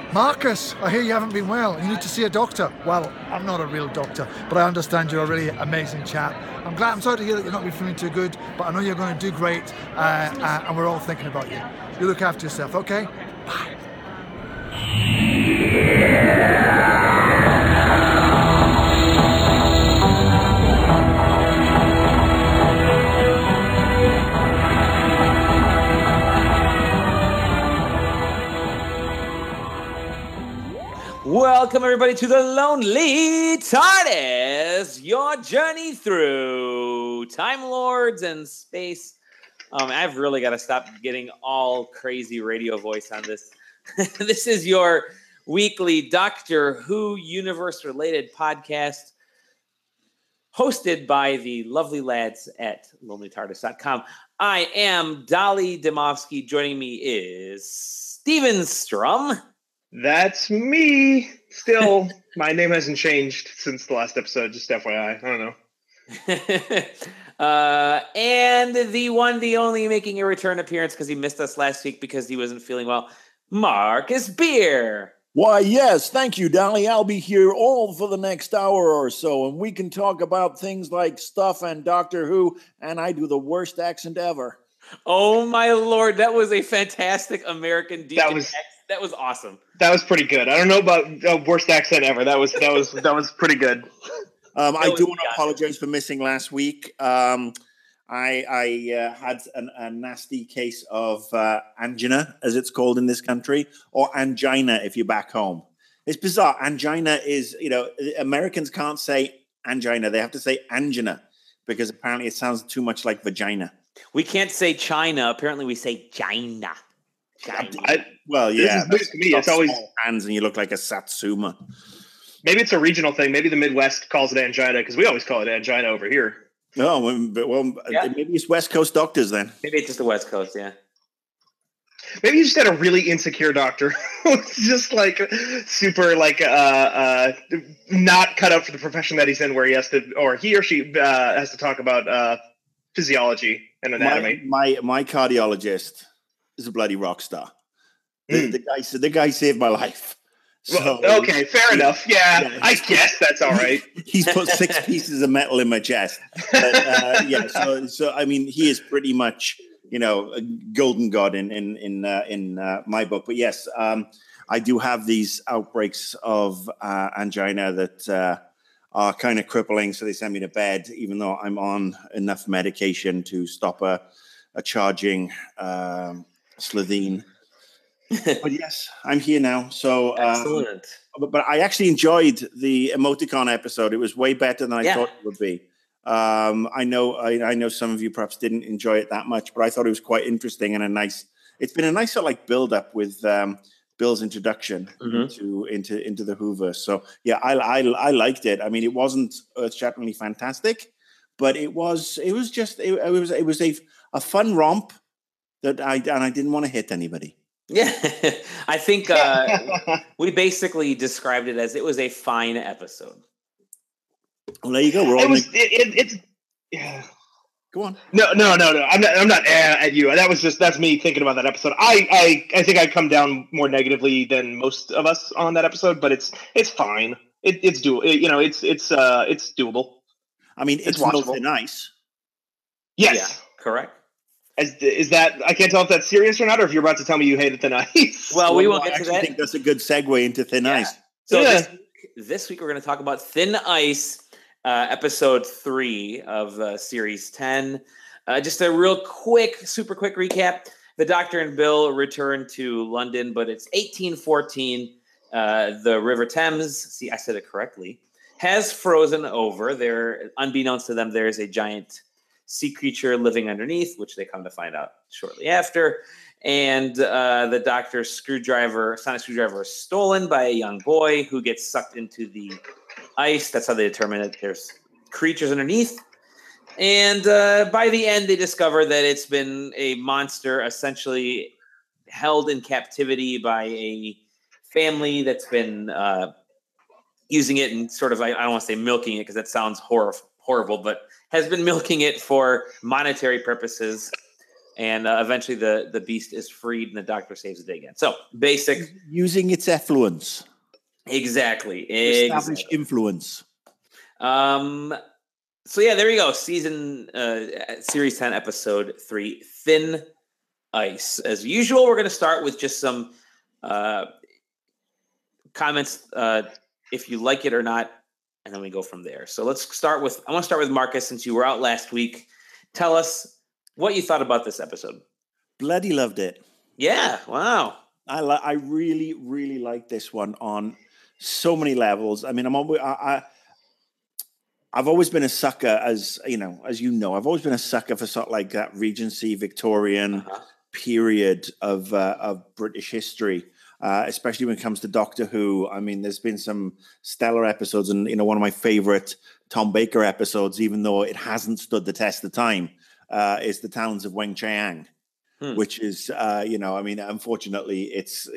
Marcus, I hear you haven't been well. You need to see a doctor. Well, I'm not a real doctor, but I understand you're a really amazing chap. I'm sorry to hear that you're not been feeling too good, but I know you're going to do great, and we're all thinking about you. You look after yourself, okay? Bye. Welcome, everybody, to the Lonely TARDIS, your journey through Time Lords and space. I've really got to stop getting all crazy radio voice on this. This is your weekly Doctor Who universe-related podcast hosted by the lovely lads at LonelyTARDIS.com. I am Dolly Dimofsky. Joining me is Steven Strum. That's me. Still, my name hasn't changed since the last episode, just FYI. I don't know. And the one, the only, making a return appearance because he missed us last week because he wasn't feeling well, Marcus Beer. Why, yes, thank you, Dolly. I'll be here all for the next hour or so, and we can talk about things like stuff and Doctor Who, and I do the worst accent ever. Oh, my Lord. That was a fantastic American DJ accent. That was awesome. That was pretty good. I don't know about worst accent ever. That was pretty good. I do want to apologize for missing last week. I had a nasty case of angina, as it's called in this country, or angina if you're back home. It's bizarre. Angina is, Americans can't say angina. They have to say angina because apparently it sounds too much like vagina. We can't say China. Apparently we say China. Well, yeah. This is to me. It's always hands, and you look like a satsuma. Maybe it's a regional thing. Maybe the Midwest calls it angina because we always call it angina over here. Oh, well, yeah. Maybe it's West Coast doctors then. Maybe it's just the West Coast, yeah. Maybe you just had a really insecure doctor who's just like super like not cut out for the profession that he's in, where he has to, or he or she has to talk about physiology and anatomy. My cardiologist is a bloody rock star. The guy saved my life. So, well, okay, fair enough. Yeah, I guess that's all right. He's put 6 pieces of metal in my chest. But, so I mean, he is pretty much, a golden god in my book. But yes, I do have these outbreaks of angina that are kind of crippling. So they send me to bed, even though I'm on enough medication to stop a charging Slovene. But yes, I'm here now. So excellent. But I actually enjoyed the emoticon episode. It was way better than I thought it would be. I know some of you perhaps didn't enjoy it that much, but I thought it was quite interesting and it's been a nice sort of like build up with Bill's introduction into the Whoverse. So yeah, I liked it. I mean, it wasn't earth-shatteringly fantastic, but it was a fun romp that I didn't want to hit anybody. Yeah, I think we basically described it as it was a fine episode. Well, there you go. It's yeah. Go on. No. I'm not at you. That's me thinking about that episode. I think I come down more negatively than most of us on that episode, but it's fine. It's doable. It's doable. I mean, it's watchable. Thin Ice. Yes, yeah, correct. Is that, I can't tell if that's serious or not, or if you're about to tell me you hated Thin Ice. Well, we will get to that. I think that's a good segue into Thin Ice. So this week we're going to talk about Thin Ice, episode 3 of series 10. Just a real super quick recap. The Doctor and Bill return to London, but it's 1814. The River Thames, see, I said it correctly, has frozen over. There, unbeknownst to them, there's a giant sea creature living underneath, which they come to find out shortly after. And the Doctor's sonic screwdriver is stolen by a young boy who gets sucked into the ice. That's how they determine it. There's creatures underneath. And by the end, they discover that it's been a monster essentially held in captivity by a family that's been using it and sort of, I don't want to say milking it because that sounds horrible, but has been milking it for monetary purposes. And eventually the beast is freed and the doctor saves the day again. So basic. Using its effluence. Exactly. Establish influence. So yeah, there you go. Series 10, episode 3, Thin Ice. As usual, we're going to start with just some comments, if you like it or not, and then we go from there. So I want to start with Marcus, since you were out last week. Tell us what you thought about this episode. Bloody loved it. Yeah, wow. I really, really like this one on so many levels. I mean, I've always been a sucker, as you know, I've always been a sucker for sort of like that Regency Victorian period of British history, especially when it comes to Doctor Who. I mean, there's been some stellar episodes, and one of my favorite Tom Baker episodes, even though it hasn't stood the test of time, is The Talons of Weng-Chiang, which is, I mean, unfortunately, it's,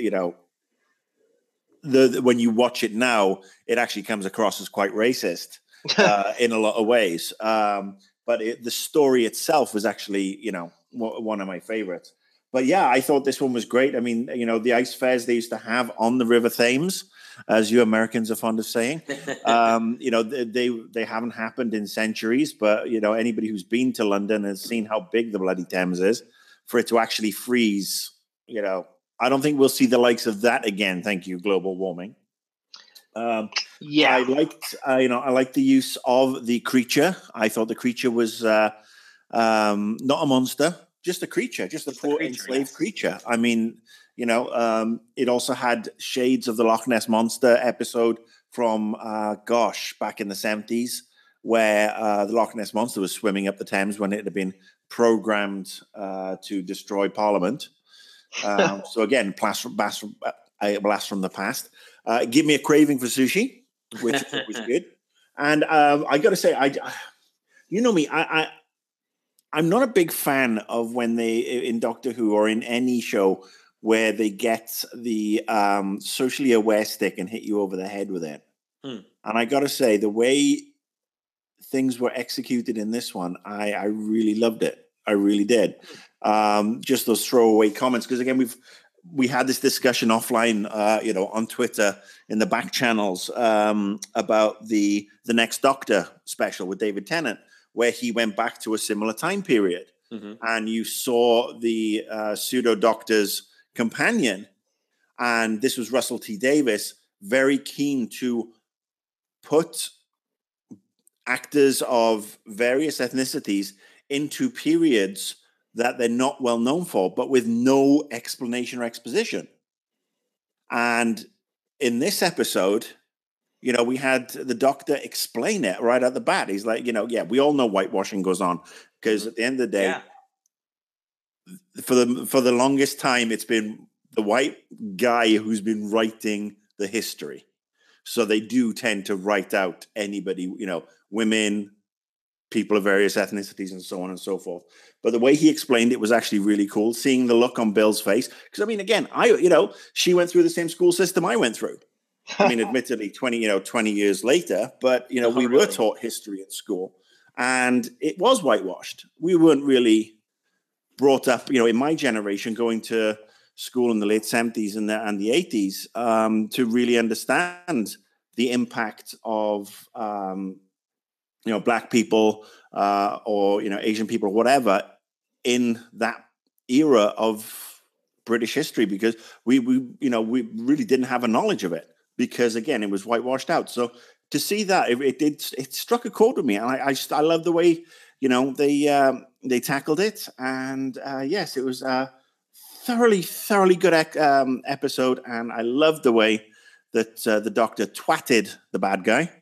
when you watch it now, it actually comes across as quite racist. In a lot of ways, but the story itself was actually, one of my favorites. But yeah, I thought this one was great. I mean, the ice fairs they used to have on the River Thames, as you Americans are fond of saying, they haven't happened in centuries. But anybody who's been to London has seen how big the bloody Thames is. For it to actually freeze, I don't think we'll see the likes of that again. Thank you, global warming. I liked the use of the creature. I thought the creature was not a monster, just a creature, just a poor enslaved creature. I mean, it also had shades of the Loch Ness Monster episode from back in the 70s, where the Loch Ness Monster was swimming up the Thames when it had been programmed to destroy Parliament. So again, a blast from the past. Give me a craving for sushi, which was good. And I got to say, you know me, I'm not a big fan of when they, in Doctor Who or in any show, where they get the socially aware stick and hit you over the head with it. And I got to say, the way things were executed in this one, I really loved it. I really did. Just those throwaway comments, because again, we had this discussion offline, on Twitter in the back channels about the Next Doctor special with David Tennant, where he went back to a similar time period, and you saw the pseudo doctor's companion, and this was Russell T Davies, very keen to put actors of various ethnicities into periods that they're not well known for, but with no explanation or exposition. And in this episode, we had the Doctor explain it right at the bat. He's like, we all know whitewashing goes on, because at the end of the day, for the longest time, it's been the white guy who's been writing the history. So they do tend to write out anybody, women, people of various ethnicities, and so on and so forth. But the way he explained it was actually really cool. Seeing the look on Bill's face, because I mean, again, she went through the same school system I went through. I mean, admittedly, 20 years later, but we were taught history at school, and it was whitewashed. We weren't really brought up, in my generation, going to school in the late 70s and the 80s to really understand the impact of Black people or Asian people or whatever in that era of British history, because we really didn't have a knowledge of it, because again, it was whitewashed out. So to see that, it struck a chord with me, and I love the way they tackled it. And yes, it was a thoroughly good episode, and I loved the way that the Doctor twatted the bad guy.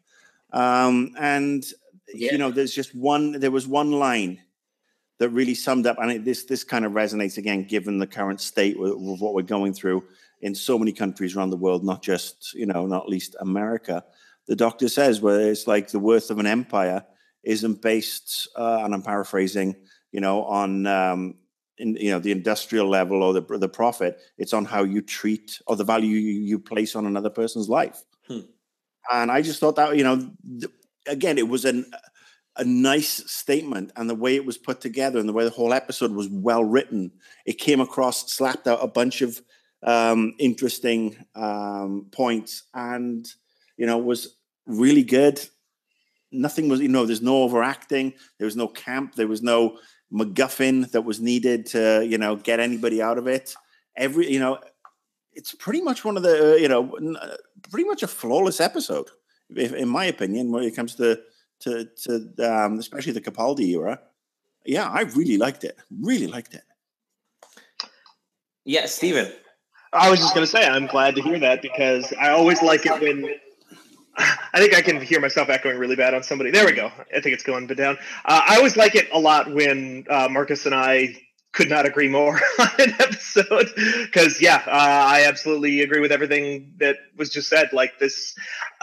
There was one line that really summed up, and this kind of resonates again, given the current state of what we're going through in so many countries around the world, not just, not least America. The Doctor says, where it's like the worth of an empire isn't based, and I'm paraphrasing, on the industrial level or the profit. It's on how you treat, or the value you place on another person's life. And I just thought that, again, it was a nice statement, and the way it was put together and the way the whole episode was well written, it came across, slapped out a bunch of interesting points, and was really good. Nothing was, there's no overacting, there was no camp, there was no MacGuffin that was needed to get anybody out of it. It's pretty much one of the pretty much a flawless episode, in my opinion, when it comes to especially the Capaldi era. Yeah, I really liked it. Yeah, Steven. I was just going to say, I'm glad to hear that, because I always like it when I think I can hear myself echoing really bad on somebody. There we go. I think it's going down. I always like it a lot when Marcus and I could not agree more on an episode, because I absolutely agree with everything that was just said. Like this,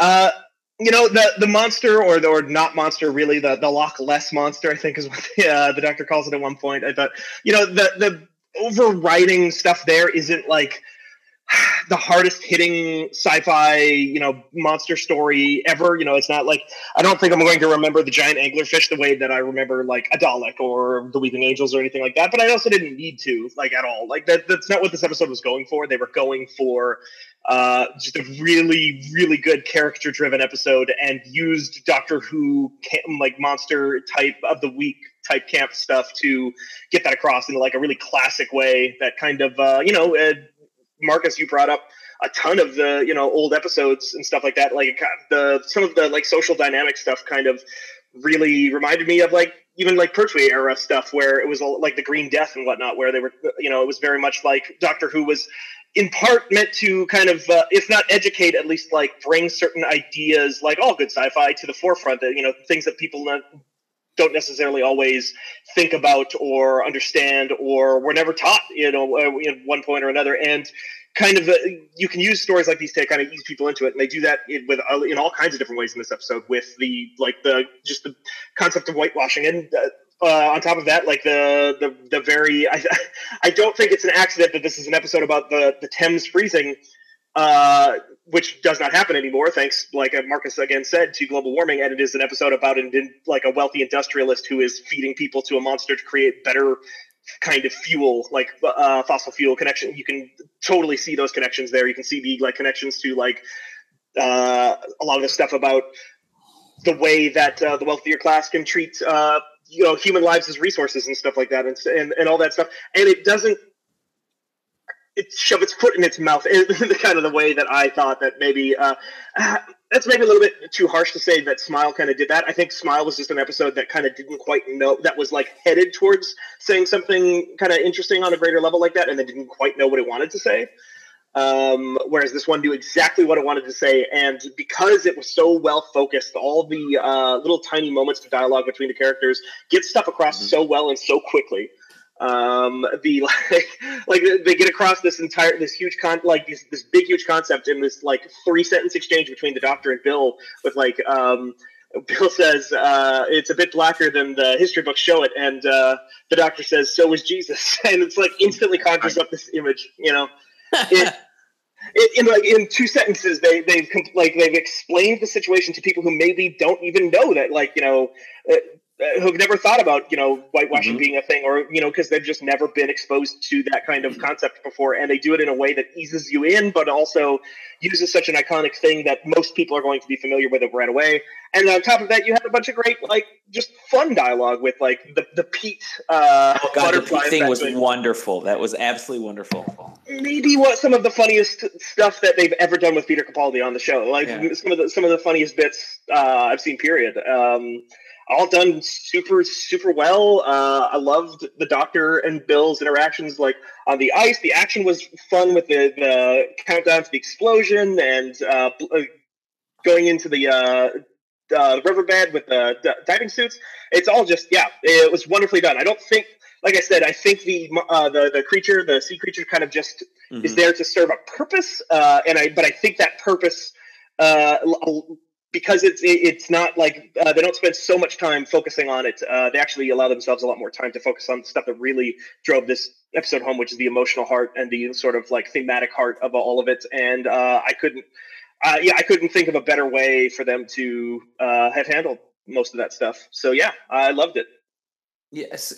the monster or not monster, really the Loch Less monster, I think is what the doctor calls it at one point. I thought, the overriding stuff there isn't like the hardest hitting sci-fi, monster story ever. It's not like, I don't think I'm going to remember the giant anglerfish the way that I remember like a Dalek or the Weeping Angels or anything like that. But I also didn't need to, like, at all. Like that's not what this episode was going for. They were going for just a really, really good character driven episode, and used Doctor Who like monster type of the week type camp stuff to get that across in like a really classic way that kind of, Marcus, you brought up a ton of the, old episodes and stuff like that. Like some of the like social dynamic stuff kind of really reminded me of like even like Pertwee era stuff, where it was like the Green Death and whatnot, where they were, it was very much like Doctor Who was in part meant to kind of, if not educate, at least like bring certain ideas, like all good sci-fi, to the forefront. That things that people don't necessarily always think about or understand, or were never taught, at one point or another. And kind of, you can use stories like these to kind of ease people into it. And they do that in all kinds of different ways in this episode, with the concept of whitewashing. And on top of that, like the very, I don't think it's an accident that this is an episode about the Thames freezing, which does not happen anymore, thanks, like Marcus again said, to global warming. And it is an episode about a wealthy industrialist who is feeding people to a monster to create better kind of fuel, like fossil fuel connection. You can totally see those connections there. You can see the like connections to like a lot of the stuff about the way that the wealthier class can treat human lives as resources and stuff like that, and all that stuff. And it doesn't shove its foot in its mouth in the kind of the way that I thought that maybe that's maybe a little bit too harsh to say that Smile kind of did that. I think Smile was just an episode that kind of didn't quite know, that was like headed towards saying something kind of interesting on a greater level like that, and then didn't quite know what it wanted to say. Whereas this one knew exactly what it wanted to say, and because it was so well focused, all the little tiny moments of dialogue between the characters get stuff across so well and so quickly. They get across this huge this big huge concept in this like 3-sentence exchange between the Doctor and Bill, with like Bill says it's a bit blacker than the history books show it, and the Doctor says so was Jesus, and it's like instantly conjures up this image. In 2 sentences, they've explained the situation to people who maybe don't even know that, who've never thought about, whitewashing being a thing, or, because they've just never been exposed to that kind of concept before. And they do it in a way that eases you in, but also uses such an iconic thing that most people are going to be familiar with it right away. And on top of that, you have a bunch of great, just fun dialogue with, the Pete the Pete thing was wonderful. That was absolutely wonderful. Maybe some of the funniest stuff that they've ever done with Peter Capaldi on the show. Some of the funniest bits I've seen, period. All done super, super well. I loved the Doctor and Bill's interactions, on the ice. The action was fun with the countdown to the explosion, and going into the riverbed with the diving suits. It's all just, it was wonderfully done. I don't think, like I said, I think the creature, the sea creature, kind of just is there to serve a purpose. But I think that purpose, because it's not like they don't spend so much time focusing on it. They actually allow themselves a lot more time to focus on the stuff that really drove this episode home, which is the emotional heart and the sort of thematic heart of all of it. And I couldn't think of a better way for them to have handled most of that stuff. So yeah, I loved it. Yes.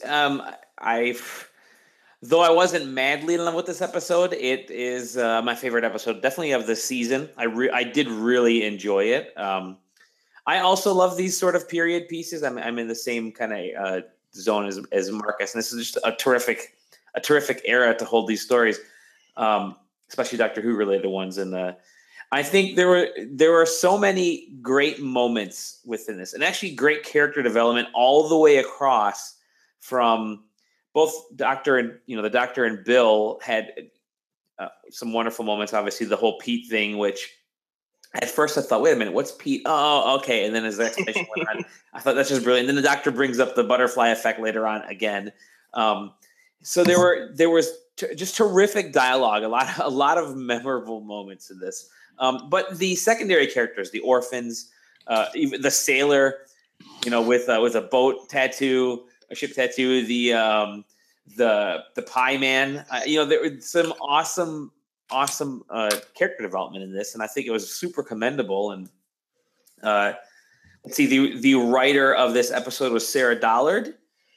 Though I wasn't madly in love with this episode, it is my favorite episode, definitely of the season. I did really enjoy it. I also love these sort of period pieces. I'm in the same kind of zone as Marcus, and this is just a terrific era to hold these stories, especially Doctor Who related ones. And I think there were so many great moments within this, and actually great character development all the way across from both the Doctor and Bill had some wonderful moments. Obviously, the whole Pete thing, which at first I thought, wait a minute, what's Pete? Oh, okay. And then as the explanation went on, I thought that's just brilliant. And then the Doctor brings up the butterfly effect later on again. So there was just terrific dialogue, a lot of memorable moments in this. But the secondary characters, the orphans, even the sailor, with a boat tattoo, a ship tattoo, the pie man, there was some awesome character development in this, and I think it was super commendable. And let's see, the writer of this episode was Sarah Dollard,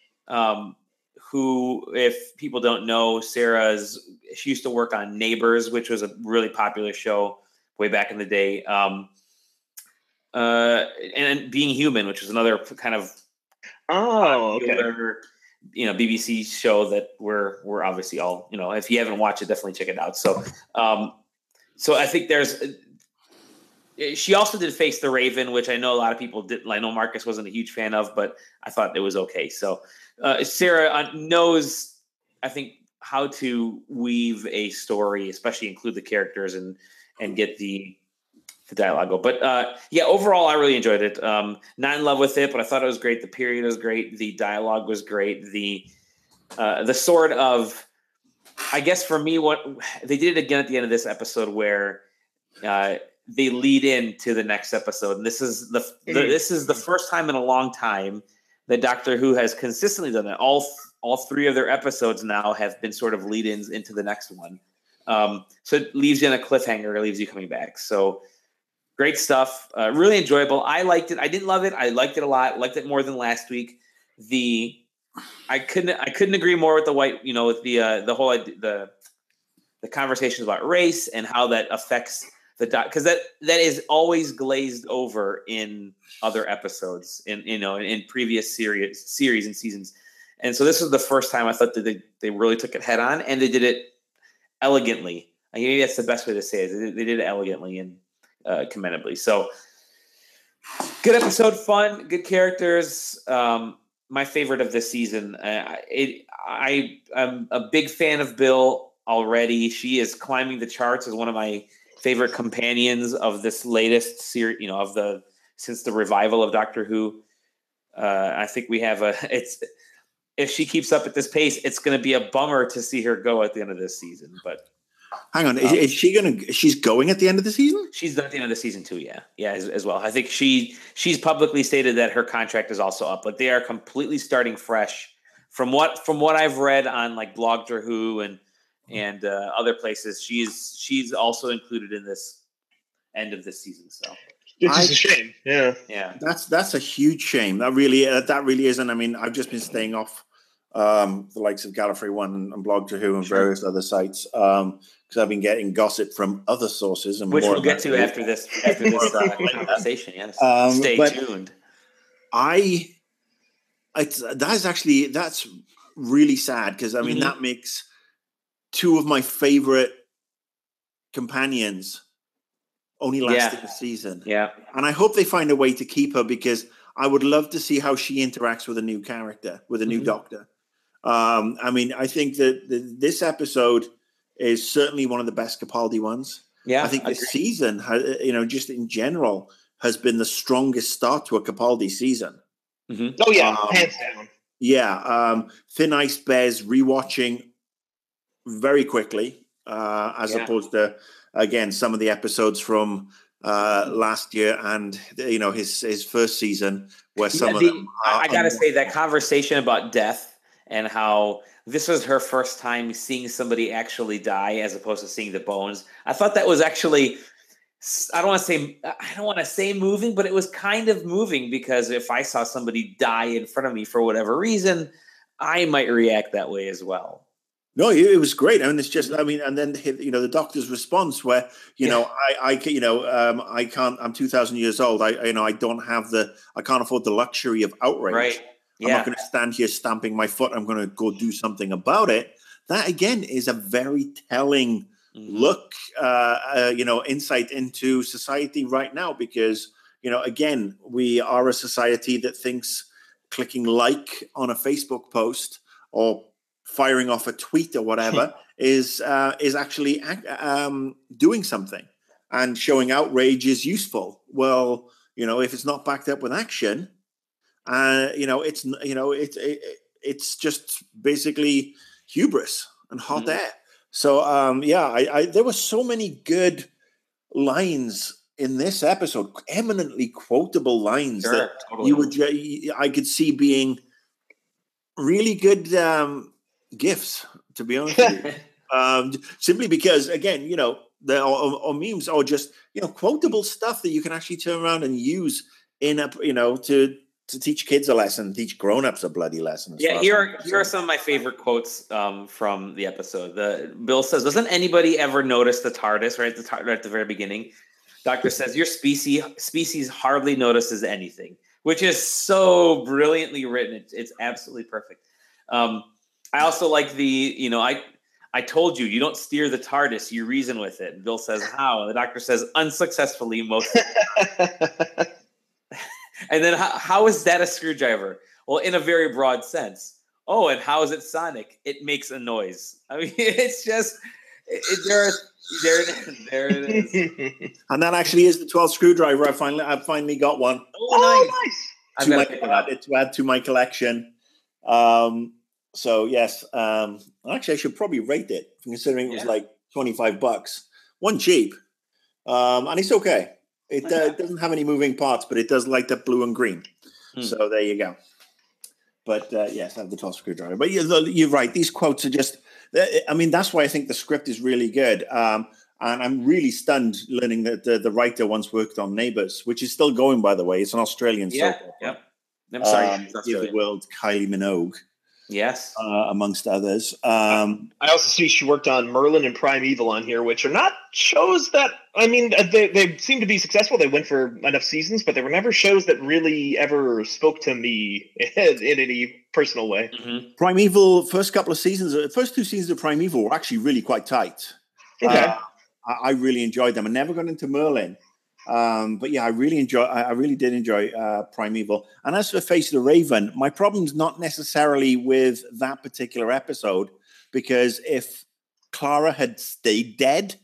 who, if people don't know, she used to work on Neighbors, which was a really popular show way back in the day, and Being Human, which was another kind of popular, BBC show that we're obviously all, if you haven't watched it, definitely check it out. So I think she also did Face the Raven, which I know a lot of people didn't. I know Marcus wasn't a huge fan of, but I thought it was okay. So Sarah knows, I think, how to weave a story, especially include the characters and get the dialogue go. But overall, I really enjoyed it. Not in love with it, but I thought it was great. The period was great. The dialogue was great. The sort of, I guess for me, what they did it again at the end of this episode, where they lead into the next episode, and this is the first time in a long time that Doctor Who has consistently done that. All three of their episodes now have been sort of lead-ins into the next one. So it leaves you in a cliffhanger. It leaves you coming back. So great stuff. Really enjoyable. I liked it. I didn't love it. I liked it a lot. Liked it more than last week. I couldn't agree more with the white, with the whole the conversations about race and how that affects because that is always glazed over in other episodes in previous series and seasons. And so this was the first time I thought that they really took it head on, and they did it elegantly. Maybe that's the best way to say it. They did it elegantly and commendably. So good episode, fun, good characters. My favorite of this season. I'm a big fan of Bill already. She is climbing the charts as one of my favorite companions of this latest series, since the revival of Doctor Who. I think we have if she keeps up at this pace, it's going to be a bummer to see her go at the end of this season. But hang on, is she's going at the end of the season? She's done at the end of the season too. Yeah, as well. I think she's publicly stated that her contract is also up. Like, they are completely starting fresh from what I've read on like Blog Doctor Who and other places. She's also included in this end of this season. So it's just a shame. Yeah. That's a huge shame. That really isn't. I mean, I've just been staying off the likes of Gallifrey One and Blog Doctor Who and various other sites because I've been getting gossip from other sources, and which we'll get to after this conversation. Yes, stay tuned. That's really sad because I mean that makes two of my favorite companions only lasting a season. Yeah. And I hope they find a way to keep her, because I would love to see how she interacts with a new character, with a new Doctor. I mean, I think that this episode is certainly one of the best Capaldi ones. Yeah. I think this season, just in general, has been the strongest start to a Capaldi season. Mm-hmm. Oh, yeah. Hands down. Yeah. Thin Ice bears rewatching very quickly, as opposed to, again, some of the episodes from last year and his first season, where some of them I gotta say, that conversation about death and how this was her first time seeing somebody actually die as opposed to seeing the bones, I thought that was actually I don't want to say moving, but it was kind of moving, because if I saw somebody die in front of me for whatever reason, I might react that way as well. No, it was great. I mean, it's just, I mean, and then, the doctor's response where, I can't, I'm 2,000 years old. I can't afford the luxury of outrage. Right. I'm not going to stand here stamping my foot. I'm going to go do something about it. That again is a very telling look, insight into society right now, because, again, we are a society that thinks clicking like on a Facebook post or firing off a tweet or whatever is actually doing something, and showing outrage is useful. Well, if it's not backed up with action, it's just basically hubris and hot air. So there were so many good lines in this episode, eminently quotable lines that totally. I could see being really good gifts, to be honest with you. Simply because, again, or memes, or just quotable stuff that you can actually turn around and use in a to teach kids a lesson, teach grown-ups a bloody lesson. Yeah, here are some of my favorite quotes from the episode. Bill says, "Doesn't anybody ever notice the TARDIS right at the very beginning?" Doctor says, "Your species hardly notices anything," which is so brilliantly written. It's absolutely perfect. I also like I told you don't steer the TARDIS, you reason with it. And Bill says, "How?" And the doctor says, "Unsuccessfully, most." And then, how is that a screwdriver? Well, in a very broad sense. Oh, and how is it sonic? It makes a noise. I mean, it's just there it is. And that actually is the 12th screwdriver. I finally got one. Oh, nice! To add to my collection. So yes, actually, I should probably rate it, considering it was like $25. One cheap, and it's okay. It doesn't have any moving parts, but it does light up blue and green. So there you go. But yes, I have the 12th screwdriver. But you're right. These quotes are just, I mean, that's why I think the script is really good. And I'm really stunned learning that the writer once worked on Neighbours, which is still going, by the way. It's an Australian soap opera. Yeah. I'm sorry. The world, Kylie Minogue. Yes. Amongst others. I also see she worked on Merlin and Primeval on here, which are not shows that, I mean, they seem to be successful. They went for enough seasons, but they were never shows that really ever spoke to me in any personal way. Mm-hmm. Primeval, first two seasons of Primeval were actually really quite tight. Okay. I really enjoyed them. I never got into Merlin. But yeah, I really did enjoy Primeval. And as for Face of the Raven, my problem's not necessarily with that particular episode, because if Clara had stayed dead,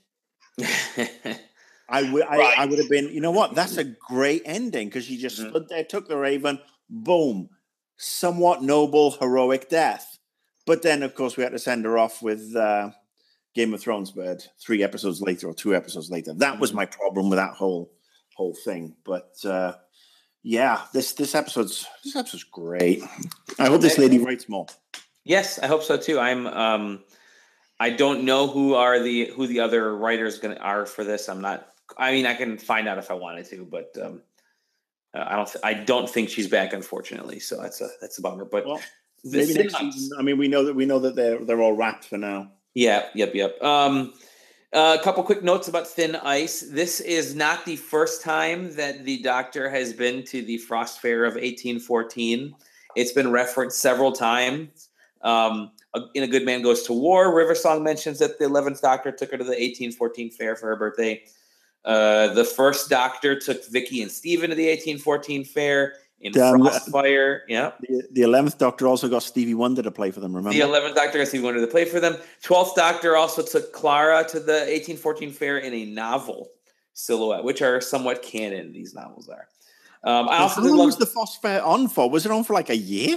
I would have been, you know what, that's a great ending, because she just stood there, took the Raven, boom, somewhat noble, heroic death. But then, of course, we had to send her off with Game of Thrones bird 3 episodes later or 2 episodes later. That was my problem with that whole thing. But this episode's great. I hope this lady writes more. Yes, I hope so too. I don't know who the other writers are for this. I can find out if I wanted to, but I don't think she's back, unfortunately. So that's a bummer. But maybe next season. I mean, we know that they're all wrapped for now. Yeah. Yep. A couple quick notes about Thin Ice. This is not the first time that the Doctor has been to the Frost Fair of 1814. It's been referenced several times. In A Good Man Goes to War, River Song mentions that the 11th Doctor took her to the 1814 fair for her birthday. The first Doctor took Vicky and Stephen to the 1814 fair. In Frostfire, yeah. The 11th Doctor also got Stevie Wonder to play for them, remember? The 11th Doctor got Stevie Wonder to play for them. 12th Doctor also took Clara to the 1814 fair in a novel silhouette, which are somewhat canon, these novels are. How long was the Frost Fair on for? Was it on for like a year?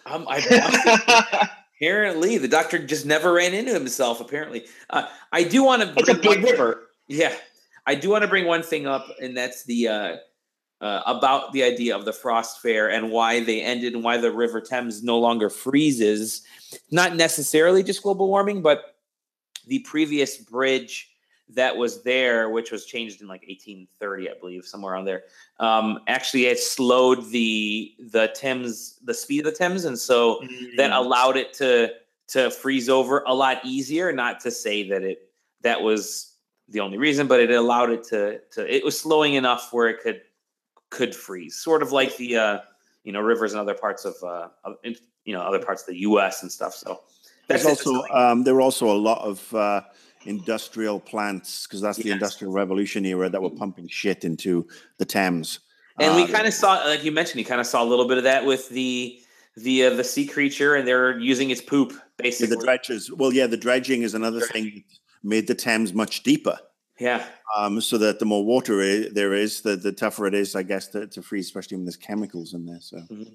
Apparently, the Doctor just never ran into himself, apparently. I do want to bring... It's a big river. Yeah. I do want to bring one thing up, and that's the... about the idea of the Frost Fair and why they ended and why the River Thames no longer freezes. Not necessarily just global warming, but the previous bridge that was there, which was changed in like 1830, I believe, somewhere around there. Actually, it slowed the Thames, the speed of the Thames, and so that allowed it to freeze over a lot easier. Not to say that was the only reason, but it allowed it to it was slowing enough where it could freeze, sort of like the rivers in other parts of other parts of the U.S. and stuff. So there's also there were also a lot of industrial plants, because that's the Industrial Revolution era, that were pumping shit into the Thames. And we kind of saw, like you mentioned, you kind of saw a little bit of that with the sea creature, and they're using its poop basically. Yeah, the dredges. Well, yeah, the dredging is another thing that made the Thames much deeper. Yeah. So that the more water there is, the tougher it is, I guess, to freeze, especially when there's chemicals in there. So. Mm-hmm.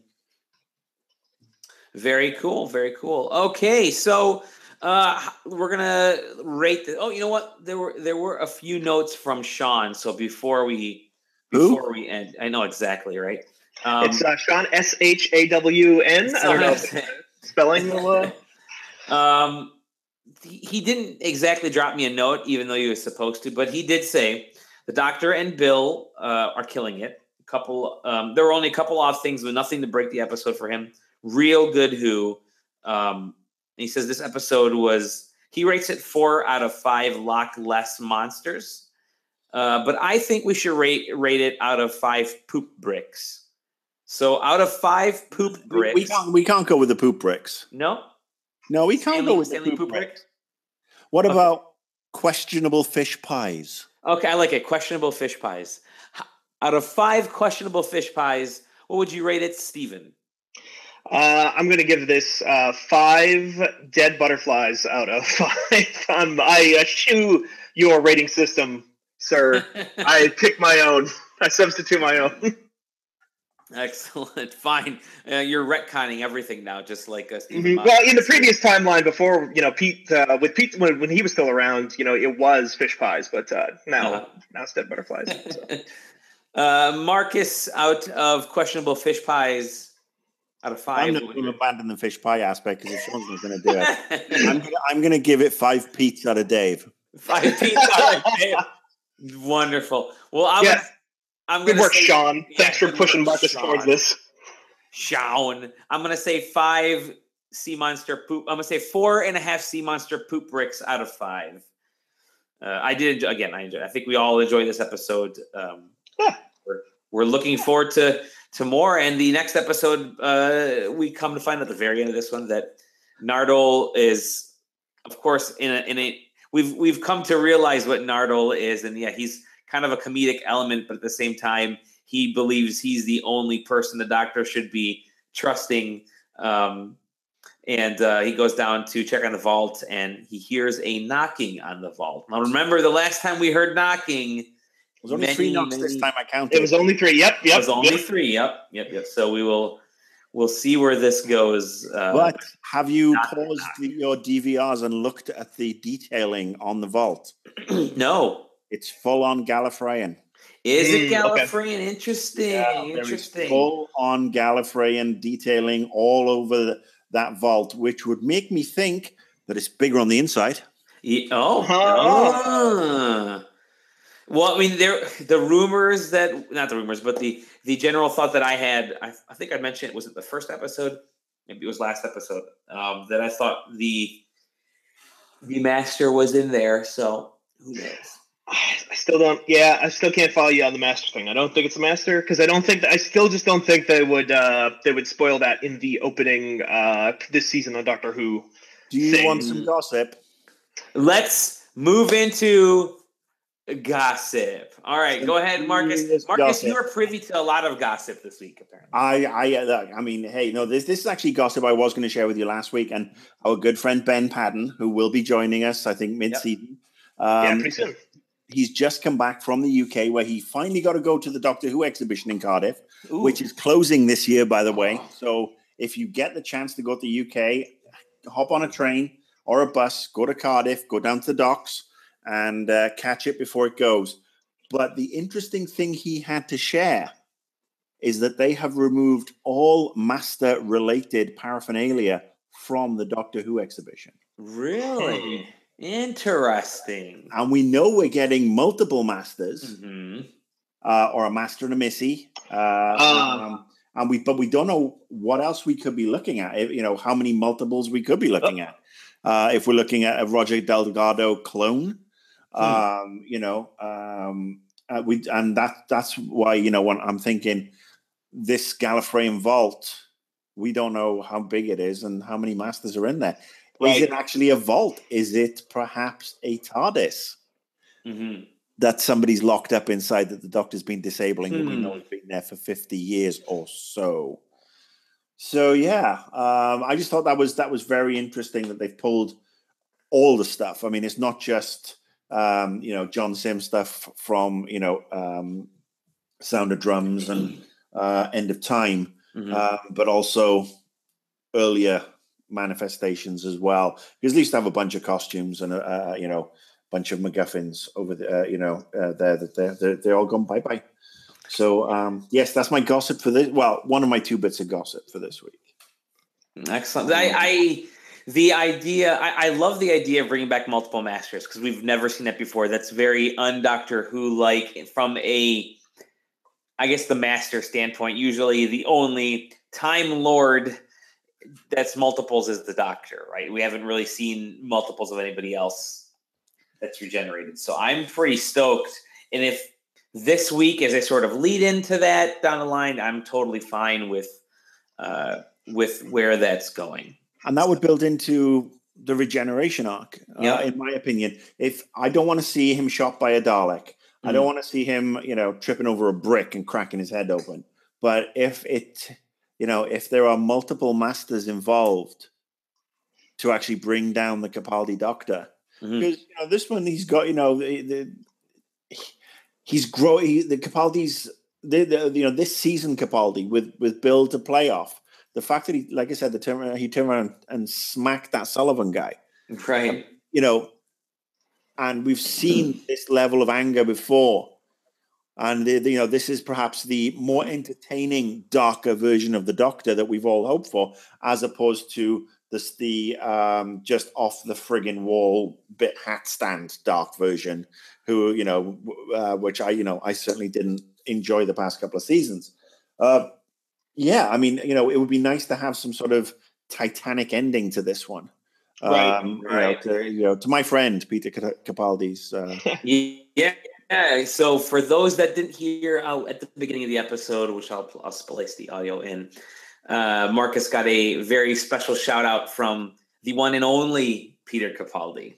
Very cool. Very cool. Okay, so we're gonna rate the. Oh, you know what? There were a few notes from Sean. So before we end, I know exactly, right? It's Sean, SHAWN. I don't know spelling. He didn't exactly drop me a note, even though he was supposed to, but he did say the Doctor and Bill are killing it. There were only a couple off things, but nothing to break the episode for him. Real good Who. He says this episode he rates it 4 out of 5 Loch Ness monsters. But I think we should rate it out of 5 poop bricks. So out of 5 poop bricks. We can't go with the poop bricks. No, we can't go with the poop bricks. What about questionable fish pies? Okay, I like it. Questionable fish pies. Out of 5 questionable fish pies, what would you rate it, Steven? I'm going to give this 5 dead butterflies out of 5. I eschew your rating system, sir. I pick my own. I substitute my own. Excellent. Fine. You're retconning everything now, just like Steven. Well, in the previous timeline, before Pete, with Pete when he was still around, it was fish pies, but now it's dead butterflies. So. Marcus, out of questionable fish pies. Out of 5, I'm not going to abandon the fish pie aspect because if Sean's not going to do it, I'm going to give it 5 Pete's out of Dave. 5 Pete's out of Dave. Wonderful. Well, I'm good work, Sean. Thanks for pushing Marcus towards this. Sean, I'm going to say 5 sea monster poop. I'm going to say 4.5 sea monster poop bricks out of 5. I did enjoy. I think we all enjoyed this episode. We're looking forward to more. And the next episode, we come to find at the very end of this one that Nardole is, of course, we've come to realize what Nardole is. And he's kind of a comedic element, but at the same time, he believes he's the only person the Doctor should be trusting. And he goes down to check on the vault, and he hears a knocking on the vault. Now, remember the last time we heard knocking, it was only 3 knocks this time I counted. It was only 3. Yep. It was only 3. Yep. So we'll see where this goes. But have you paused your DVRs and looked at the detailing on the vault? No. It's full on Gallifreyan. Is it Gallifreyan? Okay. Interesting. Yeah, Interesting. Full on Gallifreyan detailing all over that vault, which would make me think that it's bigger on the inside. Well, I mean, the rumors not the rumors, but the general thought that I had, I think I mentioned, was it the first episode? Maybe it was last episode, that I thought the Master was in there. So who knows? I still can't follow you on the Master thing. I don't think it's a Master because I still just don't think they would spoil that in the opening this season on Doctor Who. Do you want some gossip? Let's move into gossip. All right, go ahead, Marcus. Marcus, you are privy to a lot of gossip this week, apparently. I mean, hey, no, this is actually gossip I was going to share with you last week, and our good friend Ben Padden, who will be joining us, I think, mid-season. Pretty soon. He's just come back from the UK, where he finally got to go to the Doctor Who exhibition in Cardiff, which is closing this year, by the way. So if you get the chance to go to the UK, hop on a train or a bus, go to Cardiff, go down to the docks, and catch it before it goes. But the interesting thing he had to share is that they have removed all Master-related paraphernalia from the Doctor Who exhibition. Really? Interesting. And we know we're getting multiple masters, Mm-hmm. Or a master and a missy. But we don't know what else we could be looking at. How many multiples we could be looking at. If we're looking at a Roger Delgado clone, that's why when I'm thinking this Gallifreyan vault, we don't know how big it is and how many masters are in there. Right. Is it actually a vault? Is it perhaps a TARDIS that somebody's locked up inside that the Doctor's been disabling? And we know it's been there for 50 years or so. So yeah, I just thought that was very interesting that they've pulled all the stuff. I mean, it's not just John Sims stuff from Sound of Drums and End of Time, but also earlier manifestations as well. Because at least have a bunch of costumes and a bunch of MacGuffins over there. They're all gone bye. So yes, that's my gossip for this. Well, one of my 2 bits of gossip for this week. Excellent. I love the idea of bringing back multiple masters because we've never seen that before. That's very un-Doctor Who-like from the master standpoint. Usually the only Time Lord that's multiples is the Doctor, right? We haven't really seen multiples of anybody else that's regenerated. So I'm pretty stoked. And if this week is a sort of lead into that down the line, I'm totally fine with where that's going. And that would build into the regeneration arc, in my opinion. If I don't want to see him shot by a Dalek, I don't want to see him, tripping over a brick and cracking his head open. But if there are multiple masters involved to actually bring down the Capaldi Doctor, because this one he's got, he's growing. The Capaldi's, this season Capaldi with Bill to play off. The fact that he, like I said, he turned around and smacked that Sullivan guy. Right. And we've seen this level of anger before. And, this is perhaps the more entertaining, darker version of the Doctor that we've all hoped for, as opposed to the just off the friggin' wall bit hat stand dark version, who, which I certainly didn't enjoy the past couple of seasons. Yeah, I mean, it would be nice to have some sort of Titanic ending to this one. Right. To my friend Peter Capaldi's. Yeah. So for those that didn't hear at the beginning of the episode, which I'll splice the audio in, Marcus got a very special shout out from the one and only Peter Capaldi.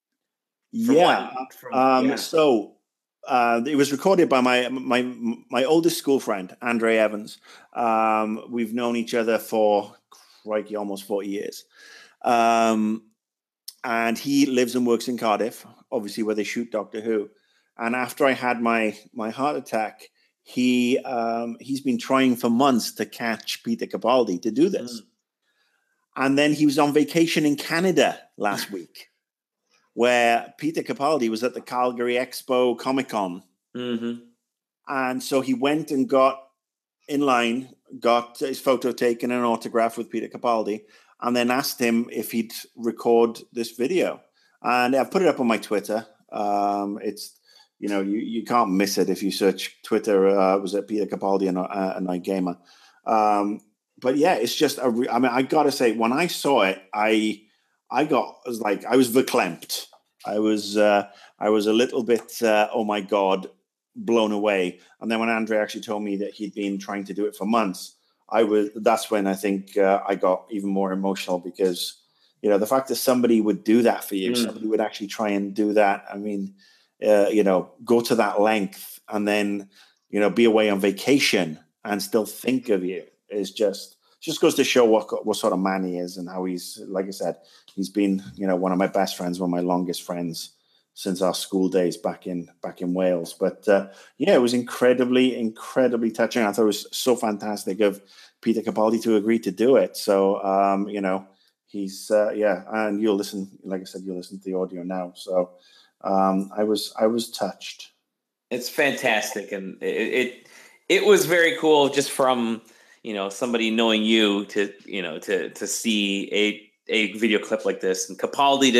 So. It was recorded by my oldest school friend, Andre Evans. We've known each other for almost 40 years. And he lives and works in Cardiff, obviously where they shoot Doctor Who. And after I had my heart attack, he's been trying for months to catch Peter Capaldi to do this. And then he was on vacation in Canada last week, where Peter Capaldi was at the Calgary Expo Comic-Con. And so he went and got in line, got his photo taken, an autograph with Peter Capaldi, and then asked him if he'd record this video. And I've put it up on my Twitter. It's, you can't miss it if you search Twitter. Was it Peter Capaldi and a Night Gamer? But yeah, it's just, I got to say, when I saw it, I was verklempt. I was a little bit, oh my God, blown away. And then when Andre actually told me that he'd been trying to do it for months, that's when I think I got even more emotional, because, the fact that somebody would do that for you, somebody would actually try and do that. I mean, go to that length and then, be away on vacation and still think of you is just goes to show what sort of man he is, and how he's, like I said, he's been, one of my best friends, one of my longest friends since our school days back in Wales. But it was incredibly, incredibly touching. I thought it was so fantastic of Peter Capaldi to agree to do it. So, he's, and you'll listen, like I said, you'll listen to the audio now. So I was touched. It's fantastic. And it was very cool just from, somebody knowing you to see a video clip like this, and Capaldi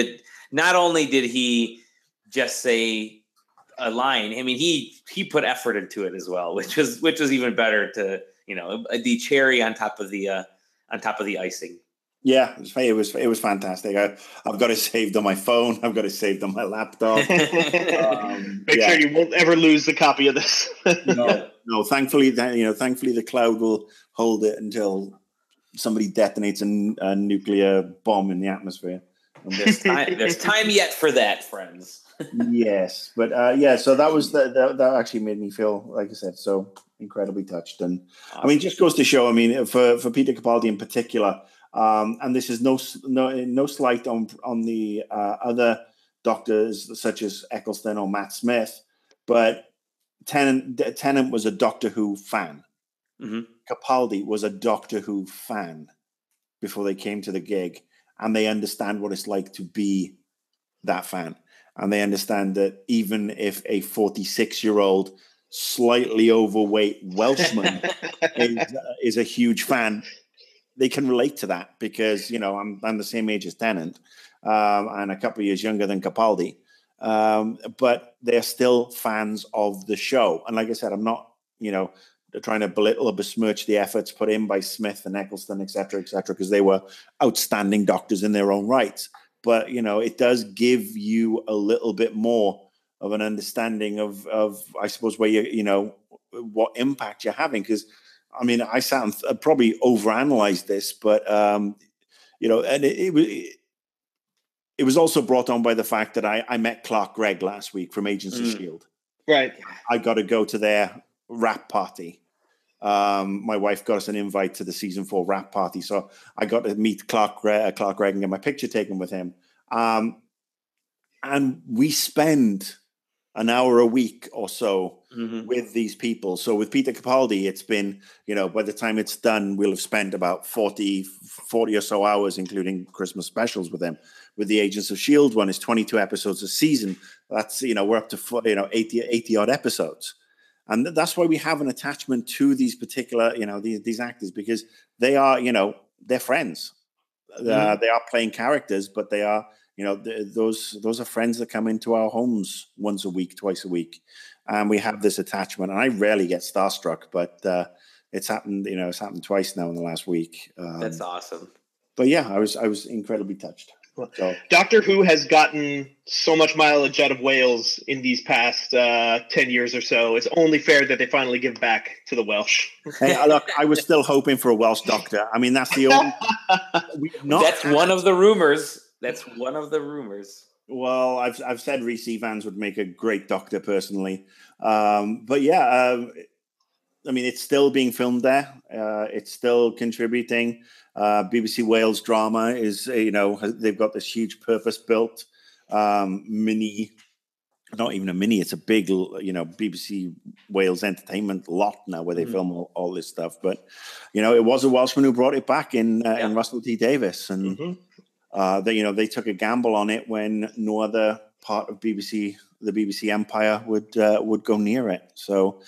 not only did he just say a line, I mean, he put effort into it as well, which was even better to, the cherry on top of the icing. Yeah, it was fantastic. I've got it saved on my phone. I've got it saved on my laptop. Make sure you won't ever lose the copy of this. No. Thankfully, the cloud will hold it until somebody detonates a nuclear bomb in the atmosphere. There's time yet for that, friends. Yes, but so that actually made me feel, like I said, so incredibly touched. And awesome. I mean, it just goes to show, I mean, for Peter Capaldi in particular, and this is no slight on the other doctors such as Eccleston or Matt Smith, but Tennant was a Doctor Who fan. Mm-hmm. Capaldi was a Doctor Who fan before they came to the gig, and they understand what it's like to be that fan. And they understand that even if a 46-year-old, slightly overweight Welshman is a huge fan, they can relate to that because, I'm the same age as Tennant and a couple of years younger than Capaldi. But they're still fans of the show. And like I said, I'm not, trying to belittle or besmirch the efforts put in by Smith and Eccleston, et cetera, because they were outstanding doctors in their own rights. But, it does give you a little bit more of an understanding of I suppose, where what impact you're having. Because, I mean, I probably overanalyzed this, but, and it was also brought on by the fact that I met Clark Gregg last week from Agents of S.H.I.E.L.D. Right. I got to go to their wrap party. My wife got us an invite to the season 4 wrap party, so I got to meet Clark Gregg and get my picture taken with him. And we spend an hour a week or so with these people. So with Peter Capaldi, it's been, by the time it's done, we'll have spent about 40 or so hours, including Christmas specials with him. With the Agents of S.H.I.E.L.D. one, is 22 episodes a season. That's, we're up to 80 odd episodes. And that's why we have an attachment to these particular, these actors, because they are, they're friends. They are playing characters, but they are, those are friends that come into our homes once a week, twice a week. And we have this attachment. And I rarely get starstruck, but it's happened, it's happened twice now in the last week. That's awesome. But yeah, I was incredibly touched. So. Doctor Who has gotten so much mileage out of Wales in these past 10 years or so. It's only fair that they finally give back to the Welsh. Hey, look, I was still hoping for a Welsh doctor. I mean, that's the only. That's one of the rumors. That's one of the rumors. Well, I've said Rhys Evans would make a great doctor personally, but yeah, I mean, it's still being filmed there. It's still contributing. BBC Wales Drama is, they've got this huge purpose-built mini, not even a mini, it's a big, BBC Wales entertainment lot now where they film all this stuff. But, it was a Welshman who brought it back in Russell T Davies. And, they took a gamble on it when no other part of the BBC empire would go near it. So,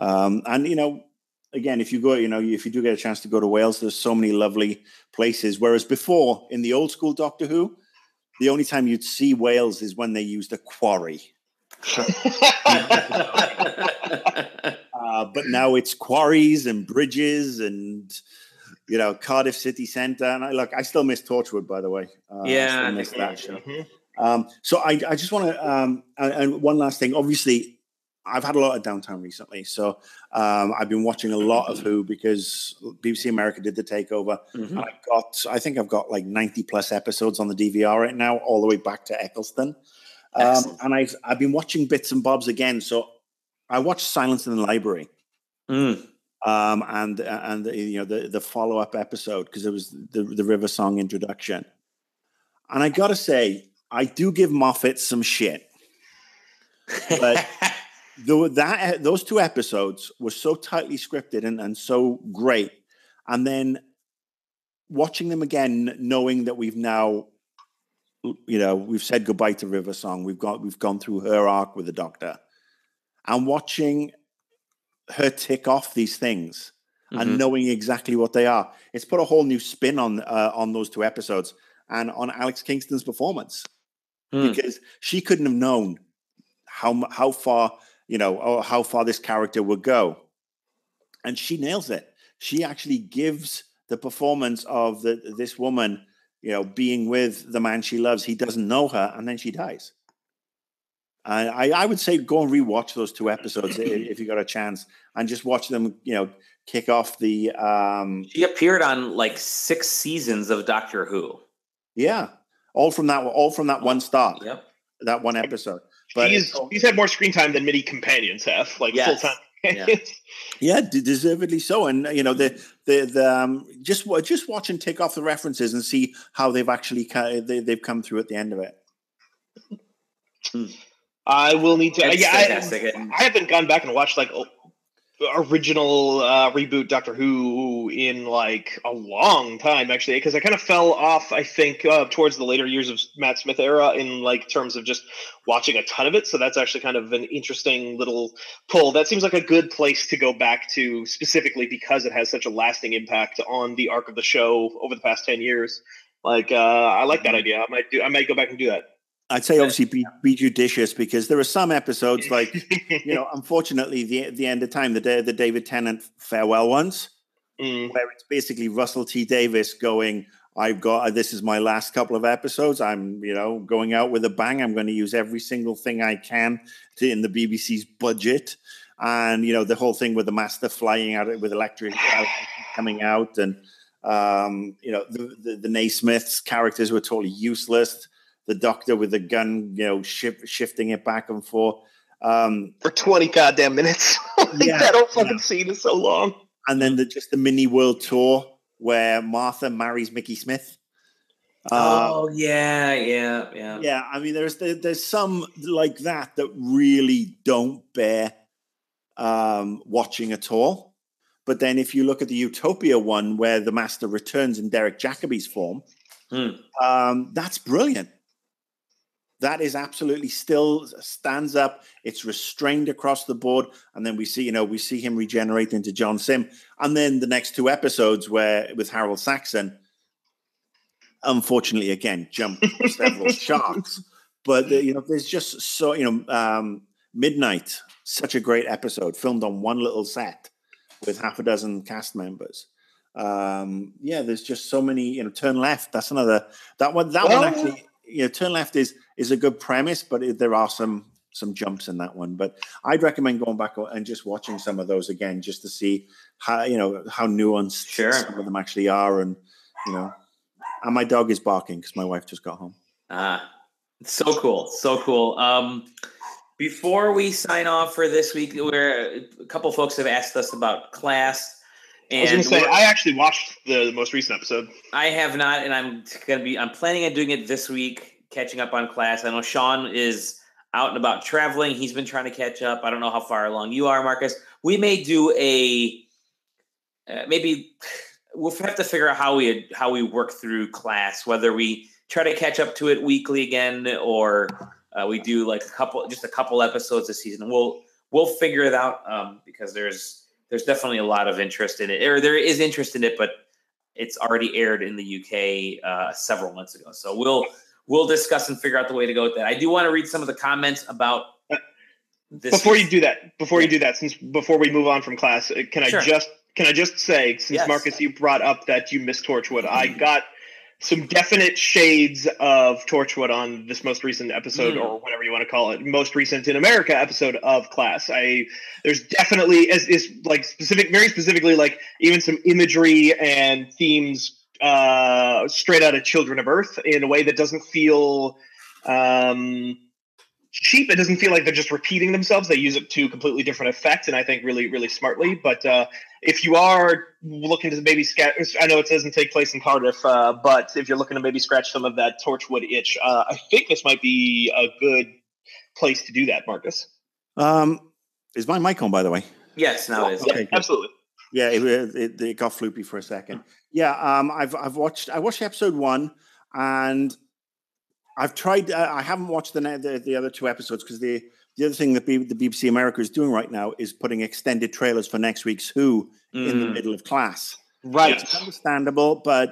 again, if you go, if you do get a chance to go to Wales, there's so many lovely places. Whereas before, in the old school Doctor Who, the only time you'd see Wales is when they used a quarry. But now it's quarries and bridges and, Cardiff city centre. And I still miss Torchwood, by the way. I still miss that show. So I just want to, and one last thing, obviously, I've had a lot of downtime recently, so I've been watching a lot of Who because BBC America did the takeover. And I think I've got like 90 plus episodes on the DVR right now, all the way back to Eccleston. And I've been watching bits and bobs again. So I watched Silence in the Library, and the follow up episode because it was the River Song introduction. And I got to say, I do give Moffat some shit, but. Those 2 episodes were so tightly scripted and so great. And then watching them again, knowing that we've now, we've said goodbye to River Song. We've gone through her arc with the Doctor, and watching her tick off these things and knowing exactly what they are. It's put a whole new spin on those 2 episodes and on Alex Kingston's performance. because she couldn't have known how far, or how far this character would go. And she nails it. She actually gives the performance of this woman, being with the man she loves. He doesn't know her, and then she dies. And I would say go and rewatch those 2 episodes if you got a chance, and just watch them, kick off the. She appeared on like 6 seasons of Doctor Who. Yeah, all from that one start. Yep, that one episode. But she's had more screen time than many companions have, like full time. Yeah, deservedly so. And just watch and take off the references and see how they've actually they've come through at the end of it. I will need to. I haven't gone back and watched like original reboot Doctor Who in like a long time, actually, because I kind of fell off, I think, towards the later years of Matt Smith era in like terms of just watching a ton of it. So that's actually kind of an interesting little pull. That seems like a good place to go back to, specifically because it has such a lasting impact on the arc of the show over the past 10 years. Like, I like that idea. I might go back and do that. I'd say obviously be judicious, because there are some episodes like, unfortunately the end of time, the David Tennant farewell ones, where it's basically Russell T Davies going, this is my last couple of episodes. I'm, going out with a bang. I'm going to use every single thing I can in the BBC's budget. And, the whole thing with the Master flying out with electric coming out, and, the Naismiths characters were totally useless. The Doctor with the gun, shifting it back and forth for 20 goddamn minutes. That whole fucking scene is so long. And then the mini world tour where Martha marries Mickey Smith. Yeah. I mean, there's some like that really don't bear watching at all. But then if you look at the Utopia one where the Master returns in Derek Jacobi's form, that's brilliant. That is absolutely still stands up. It's restrained across the board. And then we see him regenerate into John Sim. And then the next 2 episodes with Harold Saxon, unfortunately, again, jump several sharks. But, there's just so, Midnight, such a great episode, filmed on one little set with half a dozen cast members. There's just so many, Turn Left. That's another, that one actually, Turn Left is a good premise, but there are some jumps in that one. But I'd recommend going back and just watching some of those again, just to see how nuanced some of them actually are. And and my dog is barking because my wife just got home. So cool. Before we sign off for this week, where a couple folks have asked us about Class. And I was going to say, I actually watched the most recent episode. I have not, and I'm planning on doing it this week, catching up on Class. I know Sean is out and about traveling. He's been trying to catch up. I don't know how far along you are, Marcus. We may do maybe we'll have to figure out how we work through Class, whether we try to catch up to it weekly again, or we do like a couple episodes a season. We'll figure it out because there's definitely a lot of interest in it, or there is interest in it, but it's already aired in the UK several months ago. So we'll discuss and figure out the way to go with that. I do want to read some of the comments about this. Before you do that, since before we move on from Class, can I just say, since Marcus, you brought up that you missed Torchwood, I got some definite shades of Torchwood on this most recent episode, or whatever you want to call it, most recent in America episode of Class. There's definitely is like very specifically, like even some imagery and themes straight out of Children of Earth in a way that doesn't feel cheap. It doesn't feel like they're just repeating themselves. They use it to completely different effects, and I think really, really smartly. But if you are looking to maybe I know it doesn't take place in Cardiff, but if you're looking to maybe scratch some of that Torchwood itch, I think this might be a good place to do that, Marcus. Is my mic on, by the way? Yes, now it is. Okay, yeah, absolutely. Yeah, it got floopy for a second. Yeah, I watched episode 1, and I've tried. I haven't watched the other 2 episodes because the other thing that the BBC America is doing right now is putting extended trailers for next week's Who in the middle of Class. Right, it's understandable, but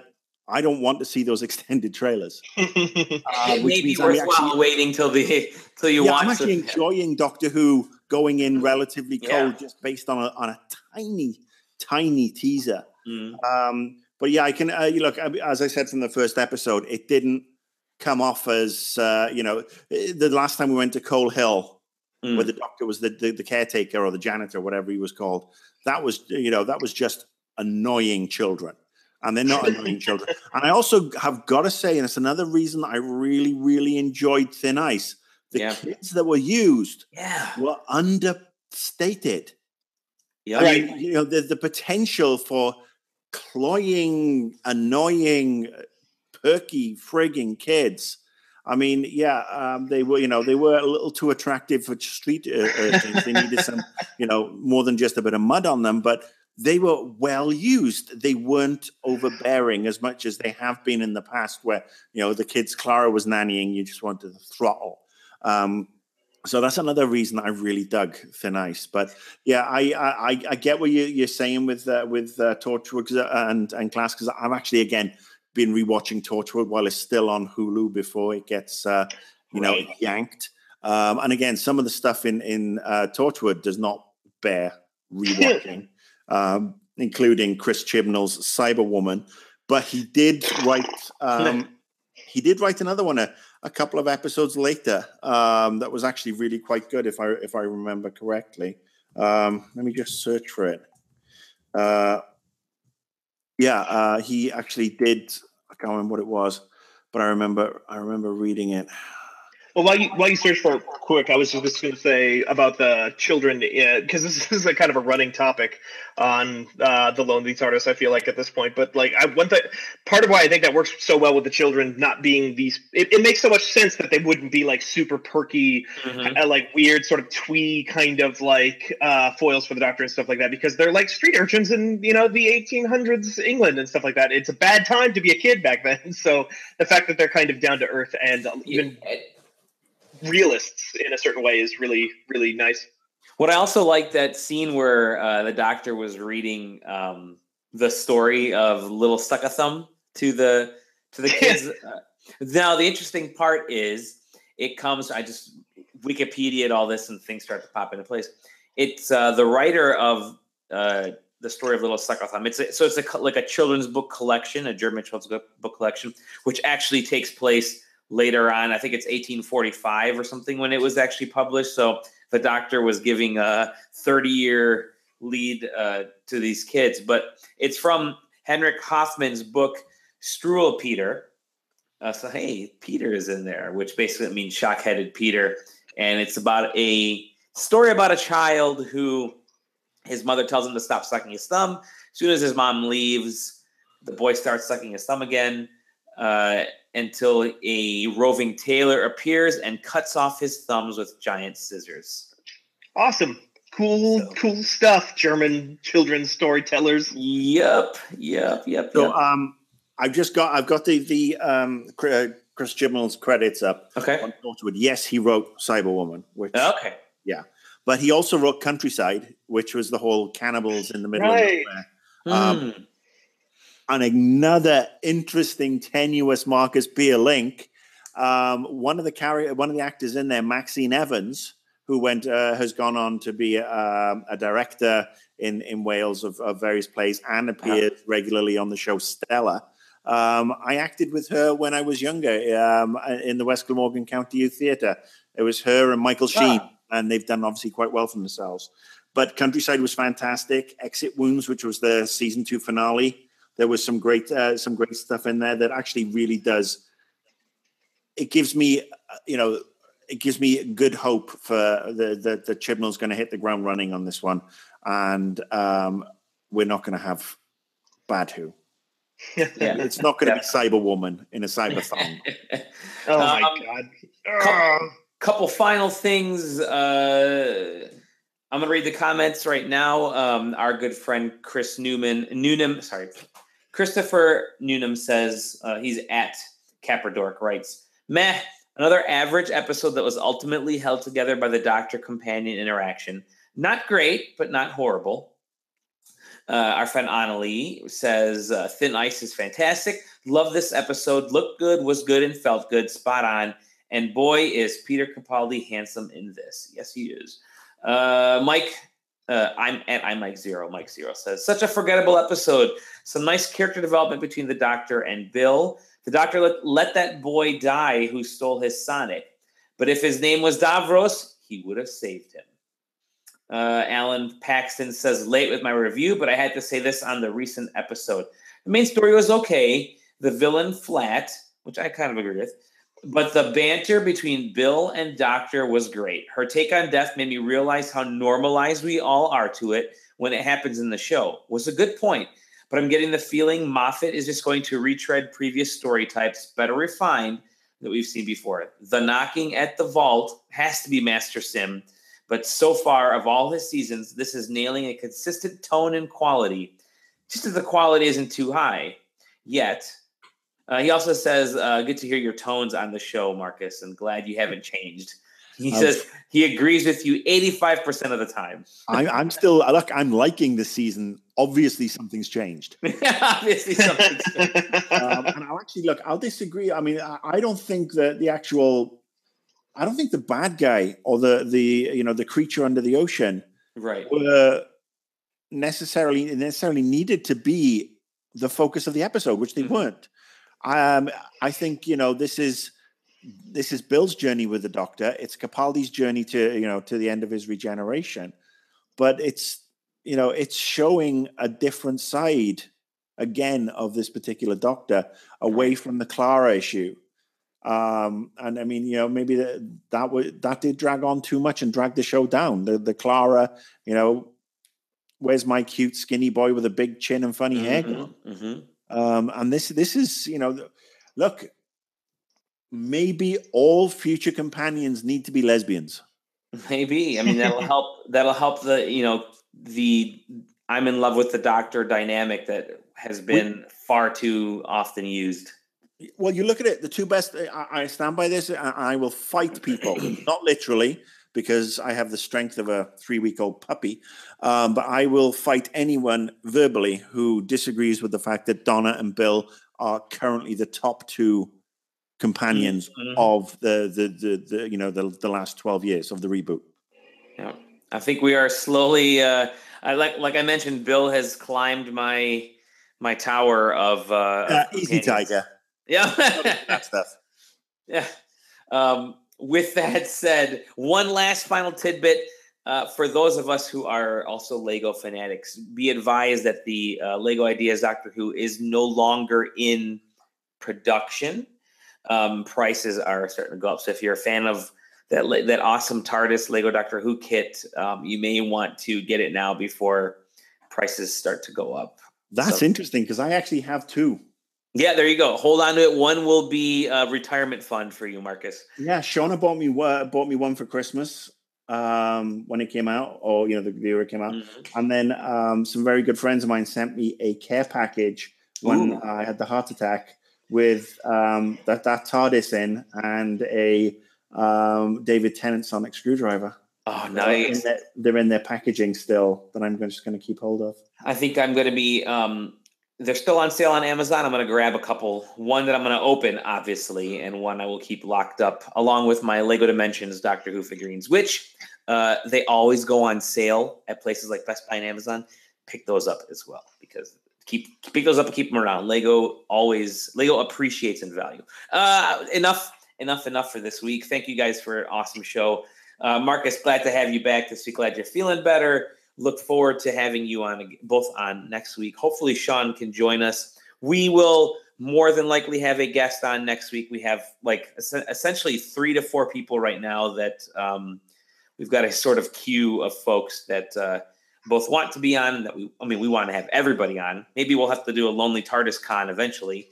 I don't want to see those extended trailers. It Which may be means worthwhile waiting till you watch. I'm actually enjoying Doctor Who going in relatively cold, Yeah. just based on a tiny teaser. Mm. But yeah, I can look, as I said from the first episode, it didn't come off as the last time we went to Coal Hill, where the Doctor was the caretaker or the janitor, whatever he was called. That was just annoying children. And they're not annoying children. And I also have got to say, and it's another reason I really, really enjoyed Thin Ice, the kids that were used were understated. Yeah. I mean, the potential for cloying, annoying, perky, frigging kids. I mean, they were a little too attractive for street urchins. They needed some, more than just a bit of mud on them, but they were well used. They weren't overbearing as much as they have been in the past, where, the kids Clara was nannying, you just wanted to throttle. So that's another reason I really dug Thin Ice. But yeah, I get what you're saying with Torchwood and Class, because I've actually again been rewatching Torchwood while it's still on Hulu before it gets yanked. And again, some of the stuff in Torchwood does not bear rewatching, including Chris Chibnall's Cyberwoman. But he did write another one a couple of episodes later that was actually really quite good, if I remember correctly. Let me just search for it. He actually did. I can't remember what it was, but I remember reading it. Well, while you search for it quick, I was just going to say about the children, because this is a kind of a running topic on the Lonely TARDIS, I feel like, at this point. But part of why I think that works so well with the children not being these, it makes so much sense that they wouldn't be like super perky, like weird sort of twee kind of like foils for the Doctor and stuff like that, because they're like street urchins in the 1800s England and stuff like that. It's a bad time to be a kid back then. So the fact that they're kind of down to earth and even realists in a certain way is really, really nice. What I also like that scene where the Doctor was reading the story of Little Suck-a-Thumb to the kids. Now the interesting part is it comes. I just Wikipedia'd all this and things start to pop into place. It's the writer of the story of Little Suck-a-Thumb. It's like a children's book collection, a German children's book collection, which actually takes place later on. I think it's 1845 or something when it was actually published. So the Doctor was giving a 30-year lead to these kids. But it's from Henrik Hoffman's book, Struwwelpeter. So, hey, Peter is in there, which basically means shock-headed Peter. And it's about a story about a child who his mother tells him to stop sucking his thumb. As soon as his mom leaves, the boy starts sucking his thumb again. Until a roving tailor appears and cuts off his thumbs with giant scissors. Awesome. Cool stuff, German children's storytellers. Yep. So I've got the Chris Chibnall's credits up. Okay. On Torchwood. Yes, he wrote Cyberwoman, which but he also wrote Countryside, which was the whole cannibals in the middle of nowhere. And another interesting, tenuous Marcus Beer link. One of the actors in there, Maxine Evans, who has gone on to be a director in Wales of various plays and appeared regularly on the show Stella. I acted with her when I was younger in the West Glamorgan County Youth Theatre. It was her and Michael Sheen, and they've done obviously quite well for themselves. But Countryside was fantastic. Exit Wounds, which was the season 2 finale. There was some great stuff in there that actually really does. It gives me, good hope for the Chibnall's going to hit the ground running on this one, and we're not going to have bad Who. It's not going to be Cyberwoman in a cyberthon. Oh my god! Couple final things. I'm going to read the comments right now. Our good friend Christopher Newnham says, he's at Capradork, writes, meh, another average episode that was ultimately held together by the Doctor-companion interaction. Not great, but not horrible. Our friend Annalie says, Thin Ice is fantastic. Love this episode. Looked good, was good, and felt good. Spot on. And boy, is Peter Capaldi handsome in this. Yes, he is. Mike, I'm Mike Zero. Mike Zero says, such a forgettable episode. Some nice character development between the Doctor and Bill. The Doctor let that boy die who stole his Sonic. But if his name was Davros, he would have saved him. Alan Paxton says, late with my review, but I had to say this on the recent episode. The main story was okay. The villain flat, which I kind of agree with. But the banter between Bill and Doctor was great. Her take on death made me realize how normalized we all are to it when it happens in the show. Was a good point. But I'm getting the feeling Moffat is just going to retread previous story types, better refined, that we've seen before. The knocking at the vault has to be Master Sim. But so far, of all his seasons, this is nailing a consistent tone and quality. Just that the quality isn't too high yet. He also says, good to hear your tones on the show, Marcus, and glad you haven't changed. He says he agrees with you 85% of the time. I'm still, look, I'm liking this season. Obviously, something's changed. Obviously, something's changed. And I'll actually, look, I'll disagree. I mean, I don't think that I don't think the bad guy or the creature under the ocean right were necessarily needed to be the focus of the episode, which they weren't. I think this is Bill's journey with the Doctor. It's Capaldi's journey to the end of his regeneration, but it's showing a different side again of this particular Doctor away from the Clara issue. And I mean, maybe that did drag on too much and drag the show down. The Clara, where's my cute skinny boy with a big chin and funny hair? Mm-hmm. And this is, look, maybe all future companions need to be lesbians. Maybe. I mean, that'll help the I'm in love with the Doctor dynamic that has been far too often used. Well, you look at it, the two best, I stand by this, I will fight people, not literally, because I have the strength of a 3-week-old puppy, but I will fight anyone verbally who disagrees with the fact that Donna and Bill are currently the top two companions of the last 12 years of the reboot. Yeah, I think we are slowly, like I mentioned, Bill has climbed my tower of easy tiger. Yeah. That stuff. Yeah. With that said, one last final tidbit for those of us who are also Lego fanatics. Be advised that the Lego Ideas Doctor Who is no longer in production. Prices are starting to go up. So if you're a fan of that awesome TARDIS Lego Doctor Who kit, you may want to get it now before prices start to go up. That's interesting because I actually have two. Yeah, there you go. Hold on to it. One will be a retirement fund for you, Marcus. Yeah, Shauna bought me one for Christmas when it came out, or the year it came out, and then some very good friends of mine sent me a care package when I had the heart attack with that TARDIS in and a David Tennant sonic screwdriver. Oh, nice! They're in their packaging still that I'm just going to keep hold of. I think I'm going to be. They're still on sale on Amazon. I'm going to grab a couple. One that I'm going to open, obviously, and one I will keep locked up, along with my Lego Dimensions Doctor Who figurines, which they always go on sale at places like Best Buy and Amazon. Pick those up as well, because pick those up and keep them around. Lego appreciates in value. Enough for this week. Thank you guys for an awesome show. Marcus, glad to have you back this week. Glad you're feeling better. Look forward to having you both on next week. Hopefully Sean can join us. We will more than likely have a guest on next week. We have essentially 3 to 4 people right now that we've got a sort of queue of folks that both want to be on. We want to have everybody on. Maybe we'll have to do a Lonely TARDIS Con eventually.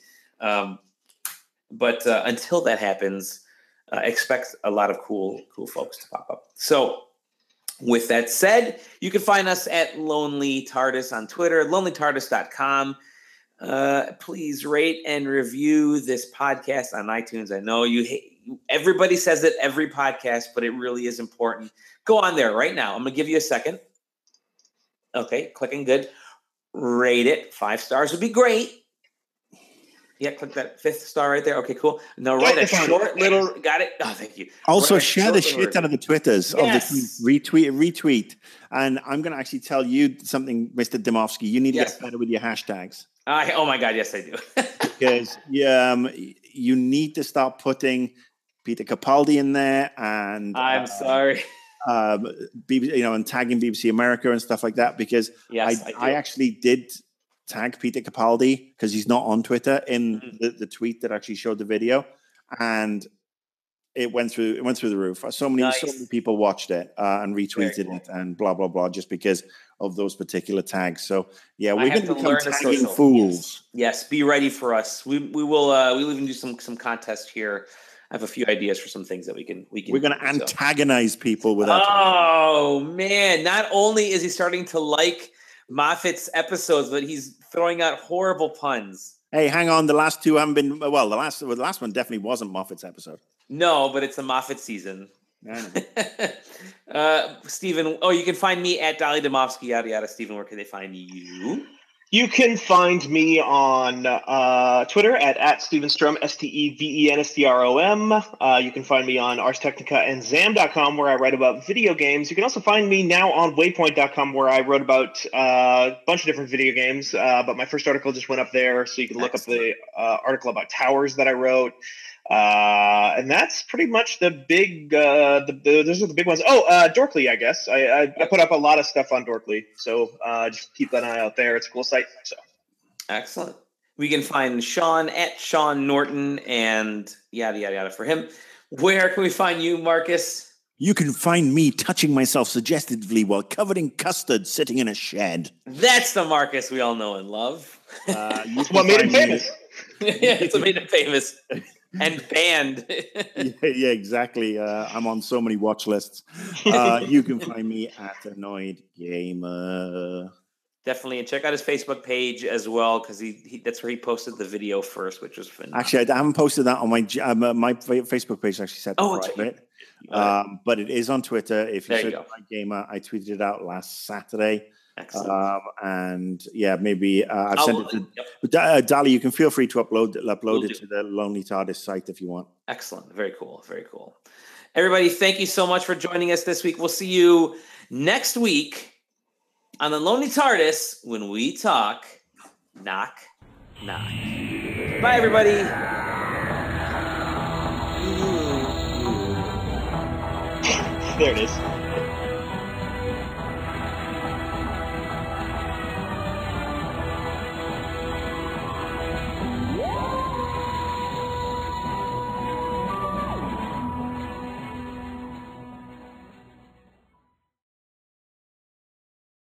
But until that happens, expect a lot of cool folks to pop up. So with that said, you can find us at Lonely TARDIS on Twitter, lonelytardis.com. Please rate and review this podcast on iTunes. I know everybody says it every podcast, but it really is important. Go on there right now. I'm going to give you a second. Okay, clicking good. Rate it. 5 stars would be great. Yeah, click that 5th star right there. Okay, cool. Now write a short little. Got it. Oh, thank you. Also, share the shit out of the Twitters of the retweet. And I'm going to actually tell you something, Mr. Dymowski. You need to get better with your hashtags. Oh my God, yes, I do. Because you need to start putting Peter Capaldi in there, and I'm sorry. And tagging BBC America and stuff like that. Because I actually did tag Peter Capaldi because he's not on Twitter in the tweet that actually showed the video, and it went through the roof. So many people watched it and retweeted it and blah blah blah just because of those particular tags. So we're going to become tagging fools. Yes, be ready for us. We will we'll even do some contests here. I have a few ideas for some things that we can. We're going to antagonize people with that. Oh man! Not only is he starting to like Moffat's episodes, but he's throwing out horrible puns. Hey, hang on. The last two haven't been well. The last one definitely wasn't Moffat's episode. No, but it's a Moffat season. Stephen, you can find me at Dolly Dymowski, yada yada. Stephen, where can they find you? You can find me on Twitter at Steven Strom, STEVENSTROM. You can find me on Ars Technica and Zam.com, where I write about video games. You can also find me now on Waypoint.com, where I wrote about a bunch of different video games. But my first article just went up there, so you can look up the article about Towers that I wrote. And that's pretty much the big those are the big ones. Dorkly, I guess I put up a lot of stuff on Dorkly, so just keep an eye out there. It's a cool site. So excellent. We can find Sean at Sean Norton and yada yada yada for him. Where can we find you, Marcus? You can find me touching myself suggestively while covered in custard sitting in a shed. That's the Marcus we all know and love. What made him famous. It's what made him famous. And banned. yeah, exactly. I'm on so many watch lists. You can find me at Annoyed Gamer. Definitely, and check out his Facebook page as well, because he that's where he posted the video first, which was phenomenal. Actually, I haven't posted that on my Facebook page. Actually, set to private, but it is on Twitter. If you search Annoyed Gamer, I tweeted it out last Saturday. Excellent. And maybe I've sent it to Dali. You can feel free to upload it to the Lonely TARDIS site if you want. Excellent. Very cool. Very cool. Everybody, thank you so much for joining us this week. We'll see you next week on the Lonely TARDIS when we talk Knock Knock. Bye, everybody. There it is.